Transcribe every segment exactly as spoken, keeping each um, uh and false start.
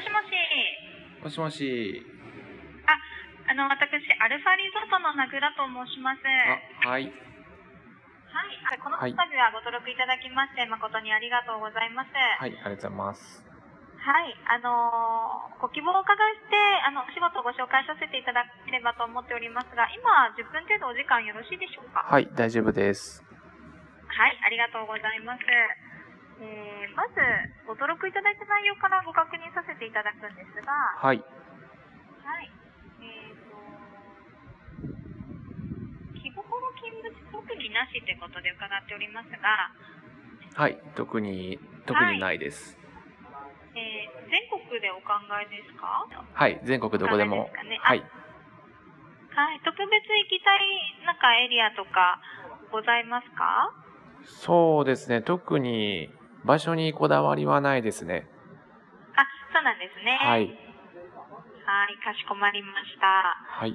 しもし。 もしもし。 あ、あの、私、アルファリゾートの名倉と申します。 あ、はい。 はい。このはい度はご登録いただきまして、誠にありがとうございます。 はい、ありがとうございます。 はい。あのーご希望をお伺いして、あの、お仕事をご紹介させていただければと思っておりますが、今、じゅっぷん程度お時間よろしいでしょうか？ はい、大丈夫です。 はい、ありがとうございます。えー、まず、ご登録いただいた内容からご確認させていただくんですが、 はい。 はい。えーと、日頃勤務時特になしということで伺っておりますが、 はい、特に、特にないです。 えー、全国でお考えですか？ はい、全国どこでも。 お考えですかね。 はい。 はい。特別行きたい、なんかエリアとかございますか？ そうですね、特に場所にこだわりはないですね。 あ、そうなんですね。 はい。 はい、かしこまりました。 はい。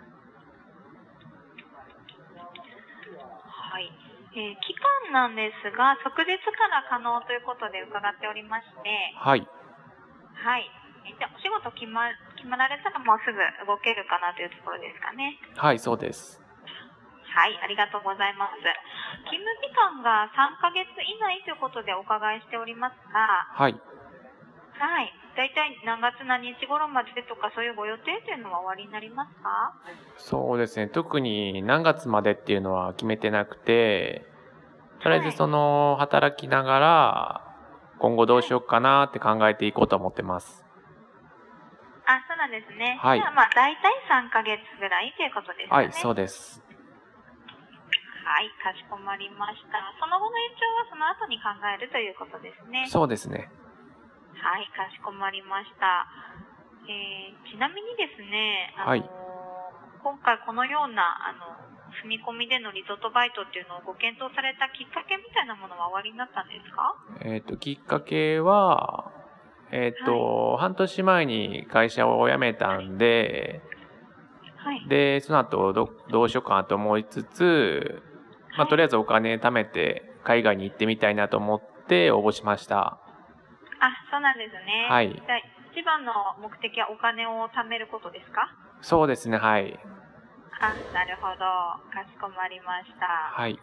はい。えー期間なんですが、即日から可能ということで伺っておりまして、 はい。 はい。えじゃあ、お仕事決ま、決まられたらもうすぐ動けるかなというところですかね。 はい、そうです。 はい、ありがとうございます。勤務期間がさんかげつ以内ということでお伺いしておりますが、 はい。 はい。だいたい何月何日頃までとかそういうご予定というのはおありになりますか？ そうですね、特に何月までっていうのは決めてなくて、とりあえはい。 ずその、働きながら、今後どうしようかなって考えていこうと思ってます。 あ、そうなんですね。 はいじゃあ、まあ、だいたいさんかげつぐらいということですかね。 はい、そうです。 はい、かしこまりました。その後の延長はその後に考えるということですね。 そうですね。 はい、かしこまりました。えー、ちなみにですね、あのーはい今回このような、あの、住み込みでのリゾートバイトっていうのをご検討されたきっかけみたいなものはおありになったんですか？ えっと、きっかけは、えっと、半年前に会社を辞めたんで、 はい。 で、その後ど、どうしようかなと思いつつ、まあ、とりあえずお金貯めて海外に行ってみたいなと思って応募しました。 あ、そうなんですね。 はいじゃあ、一番の目的はお金を貯めることですか？ そうですね、はい。 あ、なるほど。かしこまりました。ははい。 い。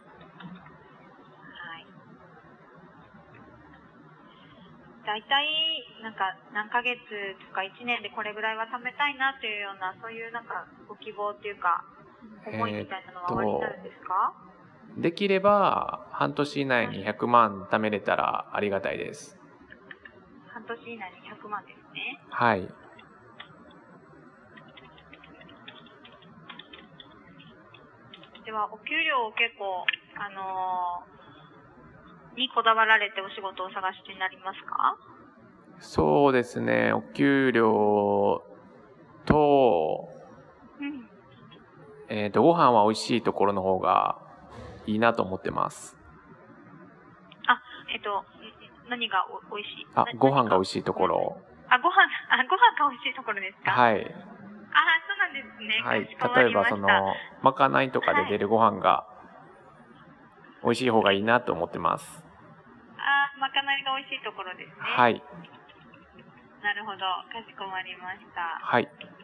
だいたい、なんか、何ヶ月とかいちねんでこれぐらいは貯めたいなというような、そういうなんか、ご希望っていうか、思いみたいなのはおありになるんですか？ できれば、半年以内にひゃくまん貯めれたらありがたいです。 半年以内にひゃくまんですね。 はい。 では、お給料を結構、あのーにこだわられてお仕事をお探しになりますか？ そうですね、お給料と、 うん。 えっと、ご飯は美味しいところの方がいいなと思ってます。 あ、えっと、ん何がおおいしい？ あな、 ご飯が美何か味しいところ。 あ、ご飯、あ、ご飯が美味しいところですか？ はい。 あ、そうなんですね。 はい。 かしこま例えば、 りました。 その、まかないとかで出るご飯が美味しい方がいいなと思ってます。 あ、まかないが美味しいところですね。 はい。 なるほど。かしこまりました。 はい。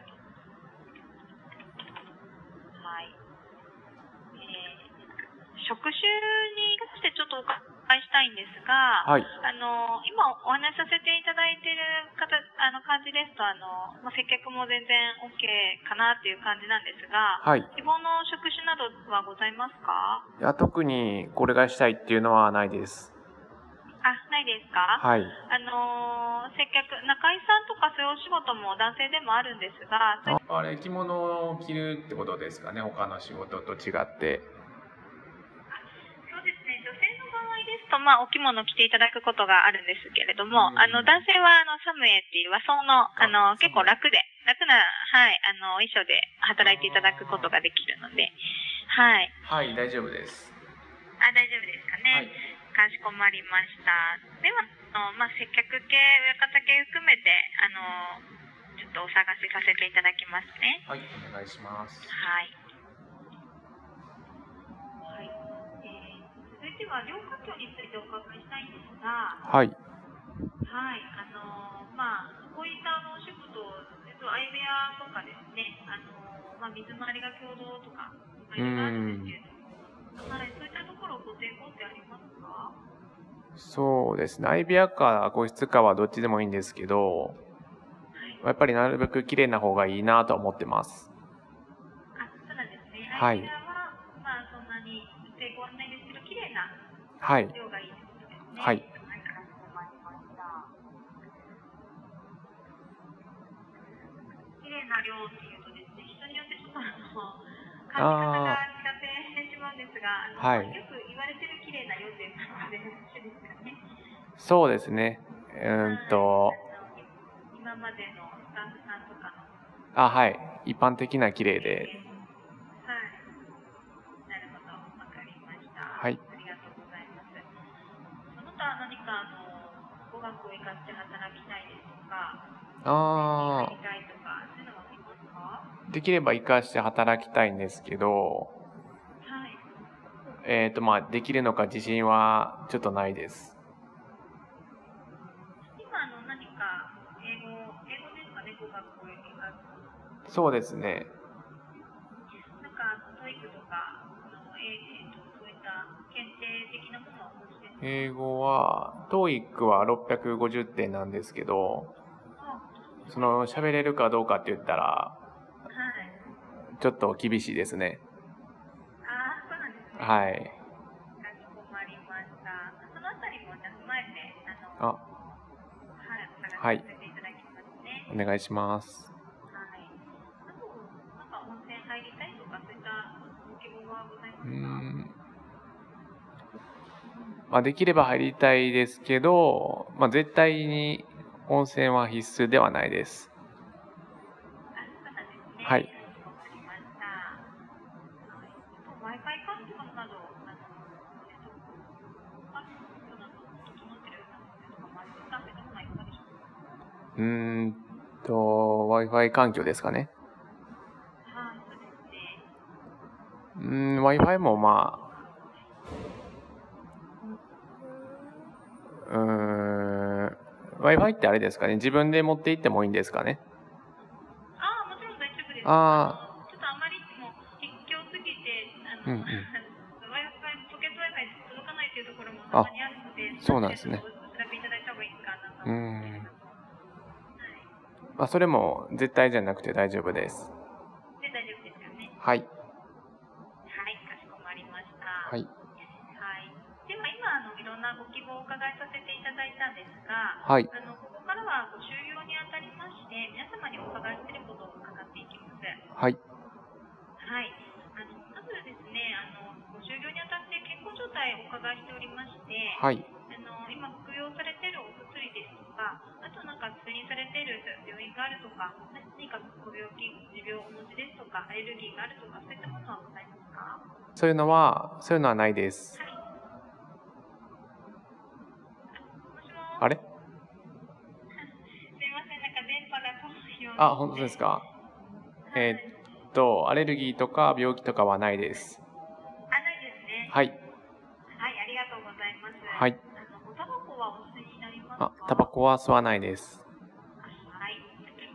はい。えー職種に関してちょっとお伺いしたいんですが、 はい。 あの、今お話しさせていただいている方、あの感じですと、あの、まあ、接客も全然 OK かなっていう感じなんですが、 はい。 希望の職種などはございますか？ いや、特にこれがしたいっていうのはないです。 あ、ないですか？ はい。 あのー接客、中居さんとかそういうお仕事も男性でもあるんですが、そういあれ、着物を着るってことですかね、他の仕事と違って。 そうですね、女性の場合ですと、まあ、お着物を着ていただくことがあるんですけれども、 うんあの、男性は、あの、サムエっていう和装の、あの、 あ結構楽で、楽な、はい、あの、衣装で働いていただくことができるので、はい。 はい、大丈夫です。 あ、大丈夫ですかね。 はい。 かしこまりました。では、あの、まあ、接客系、親方系含めて、あの、ちょっとお探しさせていただきますね。 はい、お願いします。 はい。はい。えー、続いては、両課長についてお伺いしたいんですが、 はい。 はい、あのーまあ、こうそういったあのお仕事、えっと、相部屋とかですね、あの、まあ、水回りが共同とか、いろいろあるんですけれども、はい、そういったところご抵抗ってありますか？ そうですね。相部屋か個室かはどっちでもいいんですけど、やっぱりなるべく綺麗な方がいいなとは思ってます。 あ、そうなんですね。 はい。 相部屋は、まあ、そんなに抵抗はないですけど、綺麗なはい。 量がいいってことですね。 はい。 はい、かしこまりました。綺麗な量っていうとですね、人によってちょっとあの、感じ方があ違ってしまうんですが、あの、 はい。 よく言われてる綺麗な量ということでよろしいですかね。 そうですね。うーんはい。 と、 あの、い今までのスタッフさんとかのあ、はい。一般的な綺麗で。 経験。はい。なるほど。わかりました。 はい。 ありがとうございます。その他何かあの、語学を活かして働きたいですとか、 あ入りたいとか、そういうのはありますか？ ー、できれば活かして働きたいんですけど、 はい。 えっと、まあ、できるのか自信はちょっとないです。 今あの何か英語、英語ですかね、語学を活かす。 そうですね。 なんかあの、トイックとか、あの、ええーと、そういった検定的なものはお持ちですか？ 英語は、トーイック はろっぴゃくごじゅってんなんですけど、 あ、 その喋れるかどうかって言ったら、 はい。 ちょっと厳しいですね。 ああ、そうなんですね。 はい。 かしこまりました。そのあたりもじゃあ踏まえて、あのあ、 はい、探はい。 させていただきますね。 お願いします。 はい。あと、なんか温泉入りたいとか、そういったご希望はございまうーすか？ ん。まあ、できれば入りたいですけど、まあ、絶対に温泉は必須ではないです。 あ、そうなんですはい。 ね。かしこまりました。はい。あと、Wi-Fi 環境など、あの、えっと、環境など整ってるようなお店とかもありますが、そういったものはいかがでしょうか？ うーんと、Wi-Fi 環境ですかね。 はい、そうですね。 うーん、Wi-Fi もまあ、うーん、Wi-Fi ってあれですかね。自分で持って行ってもいいんですかね。 ああ、もちろん大丈夫です。ああの、ちょっとあまりにも秘境すぎて、ああ、うんうの、 ん。 Wi-Fi、ポケット Wi-Fi 届かないというところもたあ、 まにあるので、そのあたりはちょっとそうなんですね。 お調べいただいた方がいいかなとうー思うんですけれん。 ども。はい。 まあ、それも絶対じゃなくて大丈夫です。 で、大丈夫ですよね。 はい。 はい、かしこまりました。 はい。 はい。では今、あの、いろんなご希望をお伺いさせていただいたんですが、 はい。 あの、ここからはご就業にあたりまして、皆様にお伺いしていることを伺っていきます。 はい。 はい。あの、まずですね、あの、ご就業にあたって健康状態をお伺いしておりまして、 はい。 あの、今服用されているお薬ですとか、あとなんか通院されている病院があるとか、何かご病気、持病をお持ちですとか、アレルギーがあるとか、そういったものはございますか？ そういうのは、そういうのはないです。 はい。もしもあれーし。すいません、なんか電波が遠いようあ、 で本当ですして。 か。 はい。 えーっと、アレルギーとか病気とかはないです。 あ、ないですね。 はい。 はい、ありがとうございます。 はい。 あの、おタバコはお吸いになりますあ、 か？ タバコは吸わないです。 はい。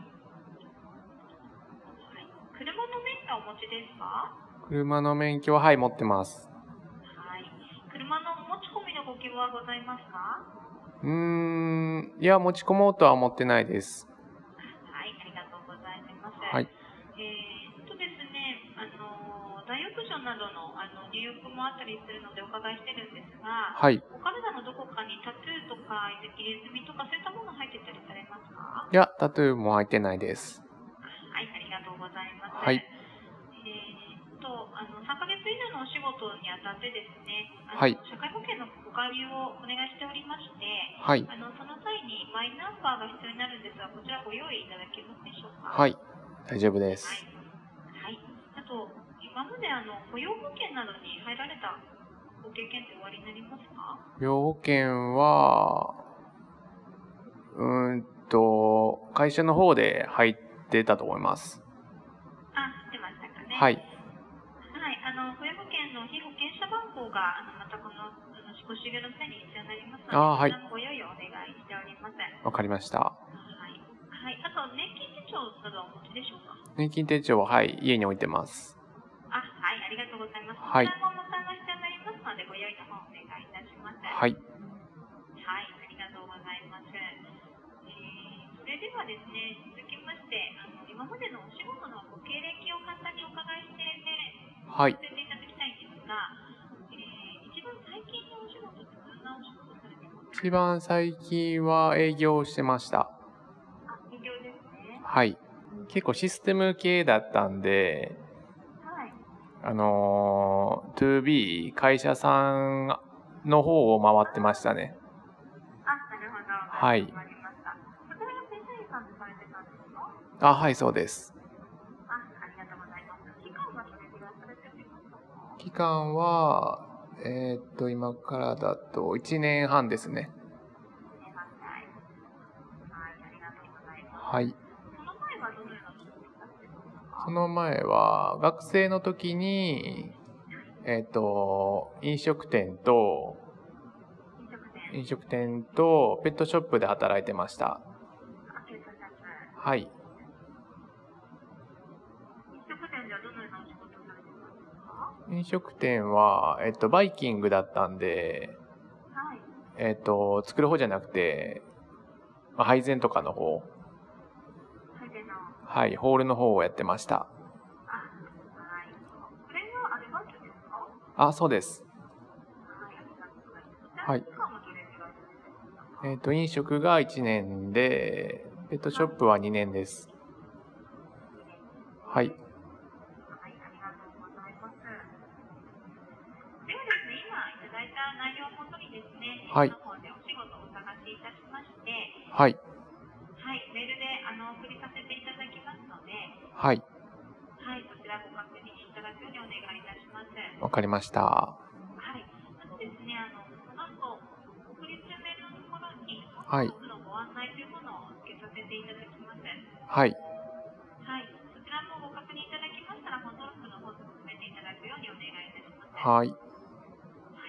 はい。車の免許はお持ちですか？ 車の免許は、はい、持ってます。 はい。車の持ち込みのご希望はございますか？ うーん、いや、持ち込もうとは思ってないです。 はい、ありがとうございます。 はい。 えーっとですね、あの、大浴場などの、あの、入浴もあったりするのでお伺いしてるんですが、 はい。 お体のどこかにタトゥーとか入れ墨とかそういったもの入ってたりされますか？ いや、タトゥーも入ってないです。 はい、ありがとうございます。 はい。 えーっと、あの、さんかげつ以上のお仕事にあたってですね、あの、 はい。 社会保険のご加入をお願いしておりまして、 はい。 あの、その際にマイナンバーが必要になるんですが、こちらご用意いただけますでしょうか？ はい。大丈夫ではい。 す。 はい。あと、今まであの、雇用保険などに入られたご経験っておありになりますか？ 病保険は、うーんと、会社の方で入ってたと思います。 あ、知ってましたかね。 はい。 はい。あの、雇用保険の被保険者番号が、あの、またこの、あの、ご就業の際に必要になりますので、 ああ、はい。 こちらのご用意をお願いしております。 わかりました。 はい。は帳などはお持ちでしょうか？ 年金手帳は、はい、家に置いてます。 あ、はい、ありがとうございます。 はい。 こちらもまたが必要になりますので、ご用意の方お願いいたします。 はい。 はい、ありがとうございます。えー、それではですね、続きまして、あの今までのお仕事のご経歴を簡単にお伺いして、 はい。 させていただきたいんですが、えー、一番最近のお仕事ってどんなお仕事されてますか？ 一番最近は営業をしてました。 あ、営業ですね。 はい。結構システム系だったんで、 はい。 あのー、ツービー 会社さんの方を回ってましたね。 あ、なるほど。 はい。 わかりました。こちらが正社員さんでされてたんですか？ あ、はい、そうです。 あ、ありがとうございます。期間はどれぐらいされていますか？ 期間は、えーっと、今からだといちねんはんですね。 いちねんはんくらい。はい、ありがとうございます。 はい。 その前はどのような仕事をされてたんですか？ その前は、学生の時に、えーっと、飲食店と、 飲食店。 飲食店とペットショップで働いてました。 あ、ペットショップ。 はい。 飲食店ではどのようなお仕事をされてたんですか？ 飲食店は、えっと、バイキングだったんで、 はい。 えっと、作る方じゃなくて、まあ、配膳とかの方、 配膳の。 はい、ホールの方をやってました。 あ、はい。これはアルバイトですか？ あ、そうです。 はい、ありがとうございます。 はい。 期間はどれぐらいされてましたか？ えっと、飲食がいちねんで、ペットショップはにねんです。はい。 はい、ありがとうございます。ではですね、今いただいた内容をもとにですね、 はい。 の方でお仕事をお探しいたしまして、 はい。 はい、メールであのお送りさせていただきますので、 はい。 はい、そちらご確認いただくようにお願いいたします。 わかりました。 はい。あとですね、あの、この後、送り中メールのところに、 はい。 コンのご案内というものを付けさせていただきます。 はい。 はい。そちらもご確認いただきましたら、フォトロックの方で進めていただくようにお願いいたします。 はい。 はい。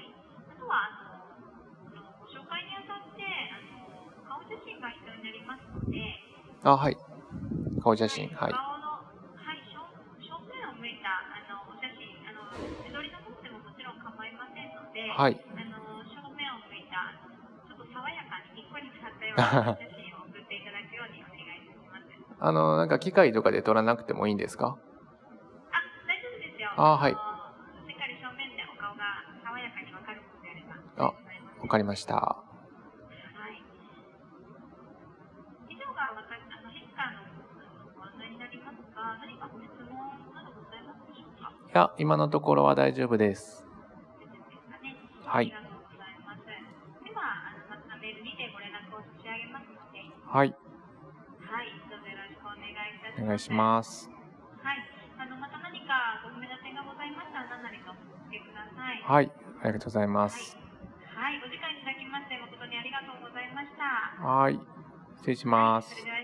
あとは、あの、このご紹介にあたって、あの、顔写真が必要になりますので、 あ、はい。顔写真、はい。 顔の、はい、正正面を向いた、あの、お写真、あの、自撮りの方でももちろん構いませんので、 はい。 あの、正面を向いた、あの、ちょっと爽やかににっこり笑ったようなお写真を送っていただくようにお願いいたします。 あの、なんか機械とかで撮らなくてもいいんですか？ あ、大丈夫ですよ。 あ、はい。 しっかり正面でお顔が爽やかにわかるものであれば。 あ、わかりました。 はい。以上がわかあのヘッカーのご案内になりますが、何かご質問などございますでしょうか？ いや、今のところは大丈夫です。 大丈夫ですかね。 はい。 ありがとうございます。では、あのまたメールにてご連絡を差し上げますので、 はい。 はい、どうぞよろしくお願いいたします。 お願いします。 はい。あのまた何かご不明な点がございましたら何なりとお聞かせください。 はい。ありがとうございまはい。 す。 はい、お時間いただきまして誠にありがとうございました。 はい。失礼します。 それでは